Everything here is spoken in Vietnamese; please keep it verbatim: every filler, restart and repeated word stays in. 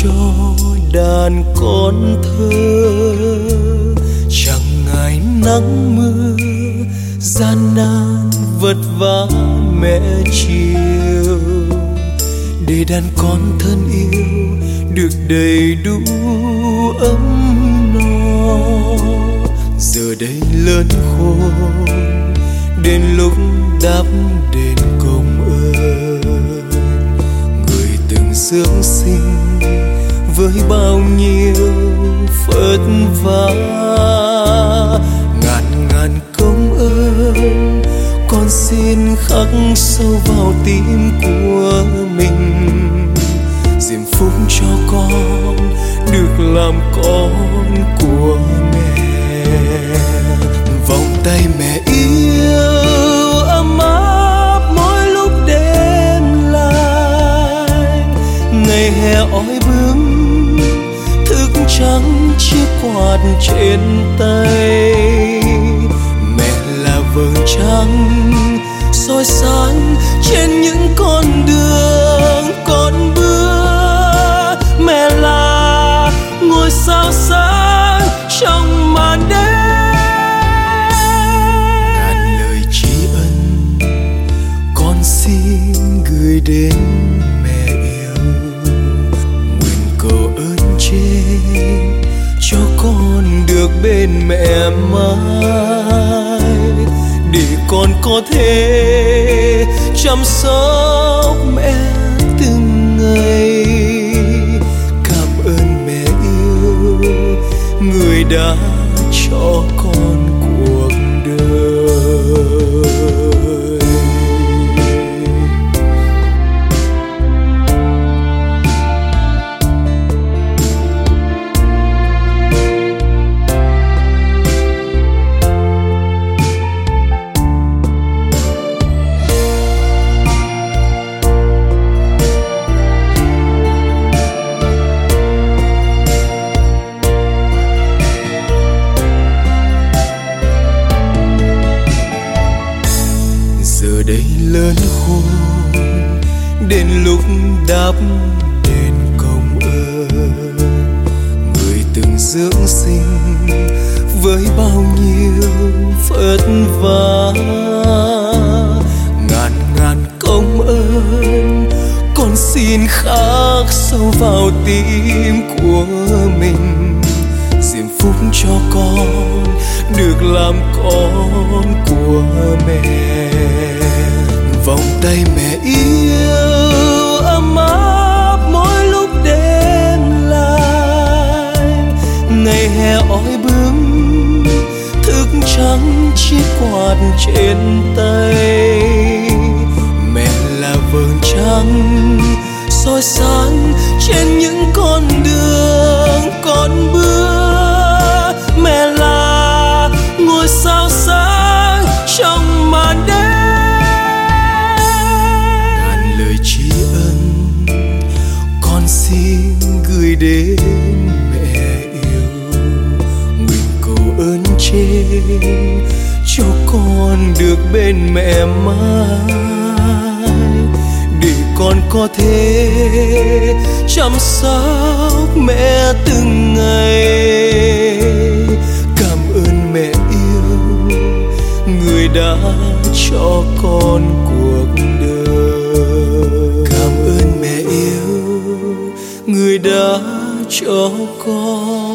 cho đàn con thơ, chẳng ngại nắng mưa gian nan vất vả mẹ chiều, để đàn con thân yêu được đầy đủ ấm no. Giờ đây lớn khôn đến lúc đáp đền công ơn người từng dưỡng sinh với bao nhiêu phật vả. Ngàn ngàn công ơn con xin khắc sâu vào tim của mình, diễm phúc cho con được làm con của mẹ. Vòng tay mẹ yêu ấm áp mỗi lúc đêm lạnh, ngày hè oi bướm thức trắng chiếc quạt trên tay. Mẹ là vầng trăng soi sáng trên những con đường con bước, mẹ là ngôi sao sáng trong màn đêm. Ngàn lời tri ân con xin gửi đến mẹ yêu, nguyện cầu ơn trên cho con được bên mẹ mãi, để con có thể chăm sóc mẹ từng ngày. Cảm ơn mẹ yêu người đã cho con cuộc đời. Giờ đây lớn khôn đến lúc đáp đền công ơn người từng dưỡng sinh với bao nhiêu phật vả. Ngàn ngàn công ơn con xin khắc sâu vào tim của mình, diễm phúc cho con được làm con của mẹ. Vòng tay mẹ yêu ấm áp mỗi lúc đêm lạnh, ngày hè oi bướm thức trắng chiếc quạt trên tay. Mẹ là vầng trăng soi sáng trên những con đường con bước, mẹ là ngôi sao sáng trong màn đêm. Ngàn lời tri ân con xin gửi đến mẹ yêu, nguyện cầu ơn trên cho con được bên mẹ mãi, để con có thể chăm sóc mẹ từng ngày. Cảm ơn mẹ yêu người đã cho con cuộc đời. Cảm ơn mẹ yêu người đã cho con